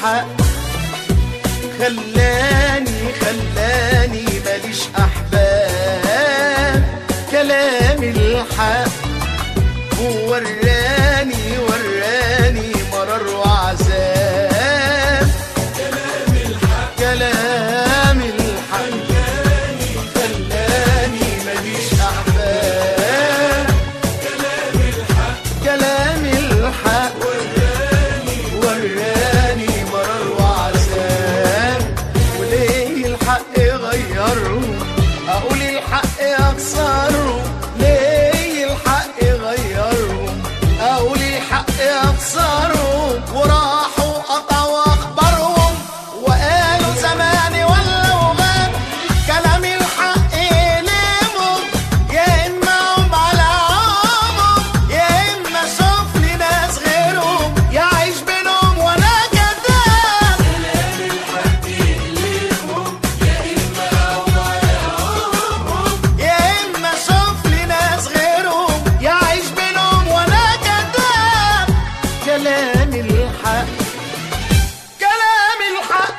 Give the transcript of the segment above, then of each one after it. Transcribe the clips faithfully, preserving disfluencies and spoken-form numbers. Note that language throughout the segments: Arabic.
الحق خلاني خلاني ماليش أحباب. كلام الحق ووراني وراني مرار وعذاب. كلام الحق كلام الحق خلاني خلاني ماليش أحباب. كلام الحق كلام الحق وراني وراني مرار وعذاب. وليه الحق غيره أقول الحق أكسره. ليه الحق غيره أقول الحق أكسره. وراحوا قطعوا أخبارهم وقالوا زماني ولا وغاب. كلام الحق يلمهم يا إما هم على عمهم يا إما شوف لي ناس غيرهم يعيش بينهم وأنا كذاب. كلام الحق يلمهم يا إما هم على عمهم يا إما شوف لي ناس غيرهم يعيش بينهم وأنا كذاب. كلام الحق كلام الحق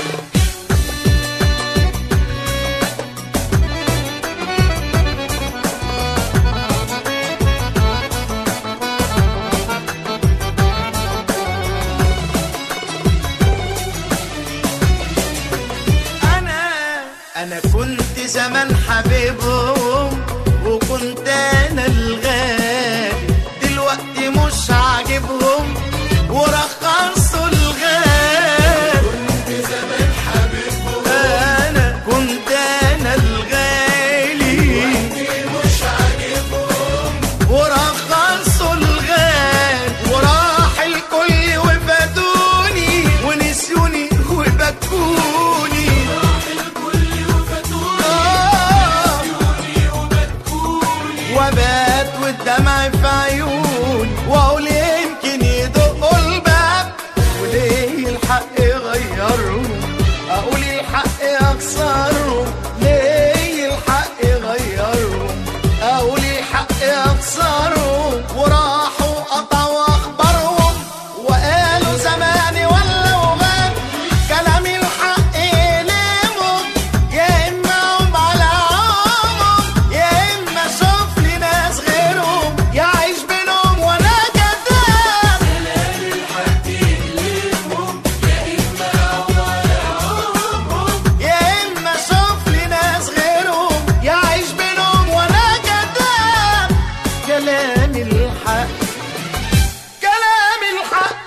أنا أنا كنت زمان حبيبهم وكنت أنا الغالي. دلوقتي مش عاجبهم ورخصوا الغالي. كنت زمان حبيبهم أنا كنت أنا الغالي مش عاجبهم ورخصوا الغالي. وراح الكل وفاتوني ونسيوني وبكوني. الكل وفاتوني آه يوني وبكوني. وبات والدمع في عيوني واقول يمكن يدقوا الباب. وليه الحق غيره اقول الحق اكسره. ليه الحق غيره اقول الحق اكسره. وراحوا قطعوا اخبارهم وقالوا زماني ولا وغاب. كلام الحق يلمهم يا اما هم على عمهم يا اما شوف لي ناس غيرهم يعيش بينهم وانا كذاب. كلام الحق يلمهم يا إما هم على عمهم يا اما شوف لي ناس غيرهم يعيش بينهم وانا كذاب. كلام الحق كلام الحق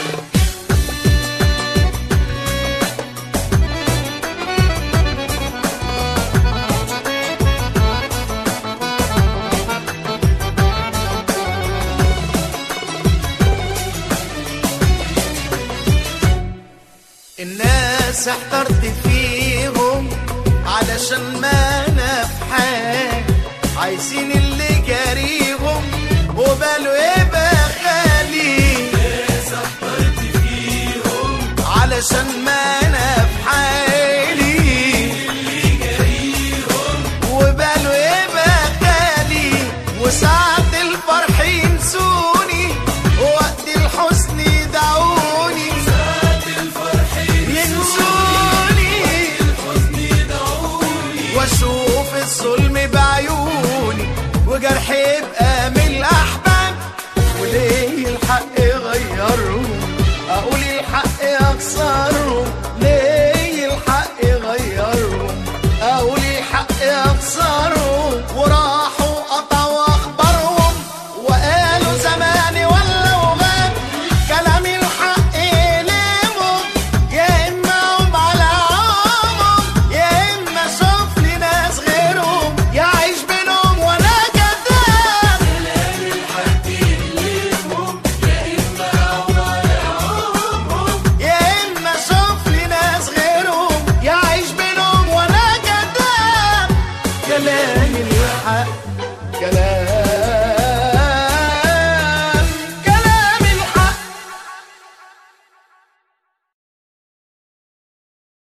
الناس احترت فيهم علشان ما انا في حال. عايزين اللي جاريهم وباله يبقى خالي. ناس احترت فيهم علشان ما انا في حالي اللي جاريهم وباله يبقى خالي. وساعة الفرح ينسوني ووقت الحزن يدعوني. ساعة الفرح ينسوني الحزن يدعوني. واشوف الظلم بعيوني وجرحي يبقى من الاحباب. وليه الحق غيره اقول الحق اكسره. ليه الحق غيره اقول الحق اكسره. وراحوا قطعوا اخبارهم وقالوا زماني ولا وغاب. كلام الحق يلمهم يا اما هم على عمهم يا اما شوف لي ناس غيرهم يعيش بينهم وانا كذاب. كلام الحق يلمهم يا إما هم على عمهم يا اما شوف لي ناس غيرهم يعيش بينهم وانا كذاب. كلام الحق كلام